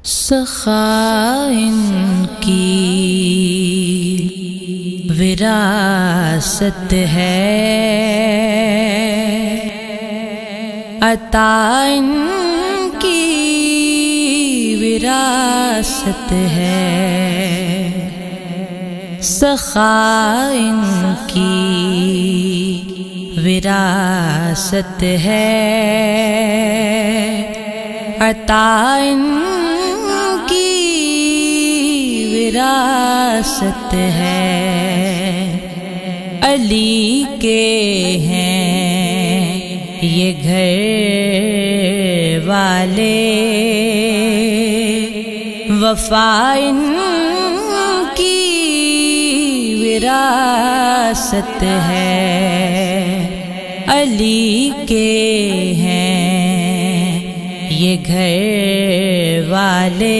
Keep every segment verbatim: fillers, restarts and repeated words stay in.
سخا ان کی وراثت ہے، عطا ان کی وراثت ہے، سخا ان کی وراثت ہے، عطا ان وراثت ہے۔ علی کے ہیں یہ گھر والے، وفا ان کی وراثت ہے۔ علی کے ہیں یہ گھر والے،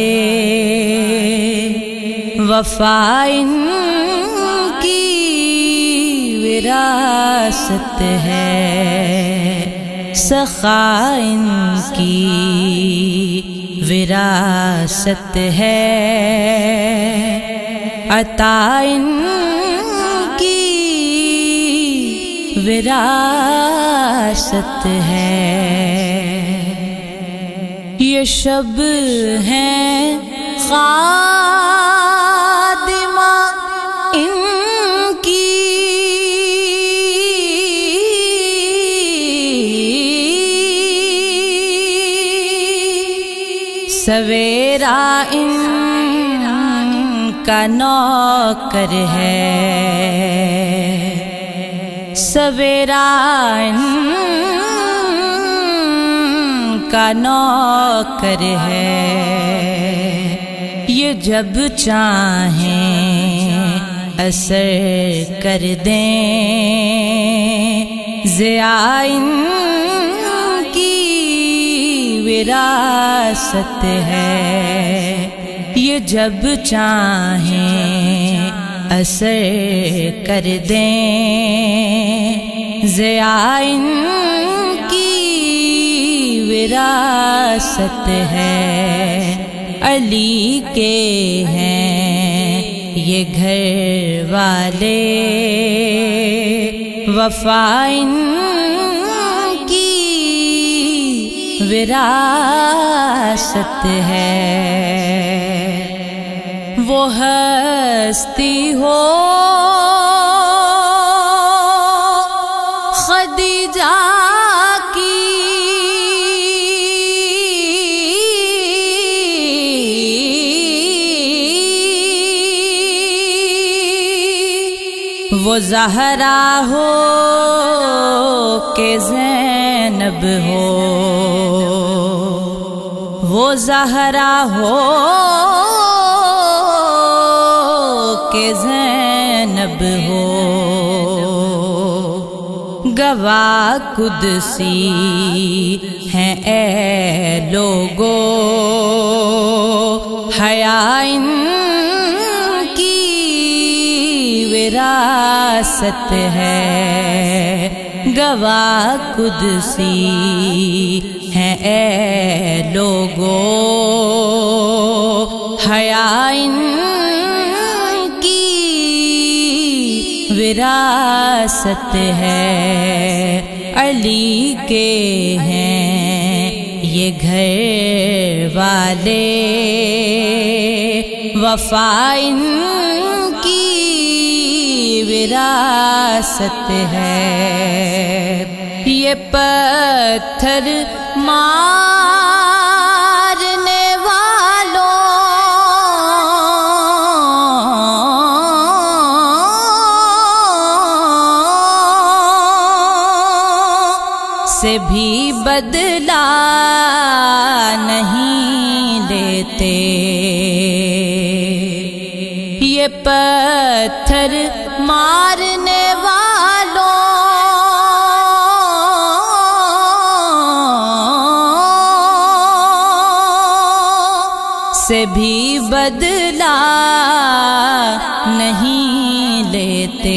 وفا ان کی وراثت ہے، سخا ان کی وراثت ہے، عطا ان کی وراثت ہے۔ یہ شب ہیں خادمہ ان کی، سویرا ان کا نوکر ہے، سویرا ان کا نوکر ہے، یہ جب چاہیں اثر کر دیں، ضیاء ان کی وراثت ہے، یہ جب چاہیں اثر کر دیں، ضیاء ان کی وراثت ہے۔ علی کے ہیں یہ گھر والے، وفا ان کی وراثت ہے۔ وہ ہستی ہو خدیجہ وہ زہرا ہو کہ زینب ہو، وہ زہرا ہو کہ زینب ہو، گواہ قدسی ہیں اے لوگو، حیا ان وراثت ہے، گواہ قدسی ہیں اے لوگو، حیا ان کی وراثت ہے۔ علی کے ہیں یہ گھر والے، وفا ان کی وراثت ہے۔ یہ پتھر مارنے والوں سے بھی بدلہ نہیں لیتے، یہ پتھر مارنے والوں سے بھی بدلہ نہیں لیتے،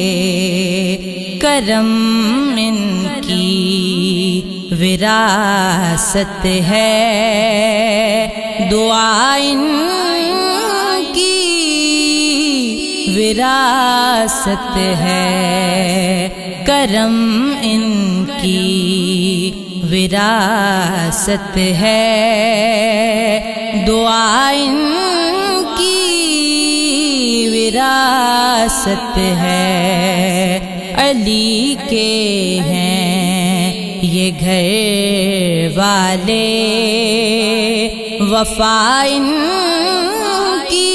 کرم ان کی وراثت ہے، دعا ان کی وراثت ہے، کرم ان کی وراثت ہے، دعا ان کی وراثت ہے۔ علی کے ہیں یہ گھر والے، وفا ان کی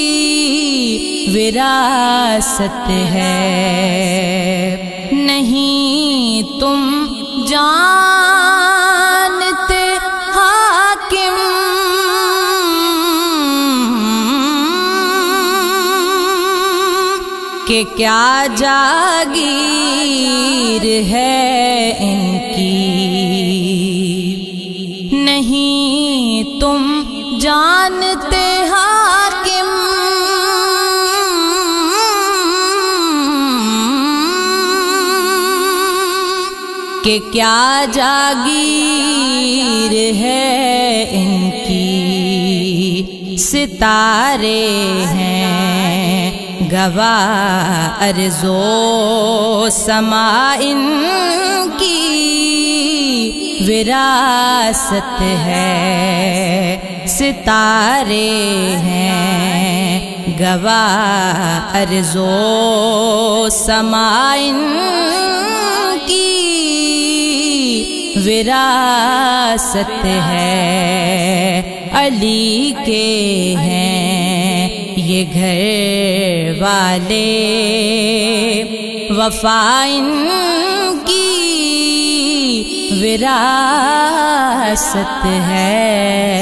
وراثت ہے۔ نہیں تم جانتے حاکم کہ کیا جاگیر ہے ان کی، نہیں تم جانتے حاکم کہ کیا جاگیر ہے ان کی۔ ستارے ہیں گواہ ارض و سما ان کی وراثت ہے، ستارے ہیں گواہ ارض و سما ان کی وراثت ہے۔ علی کے ہیں یہ گھر والے، وفا ان کی وراثت ہے۔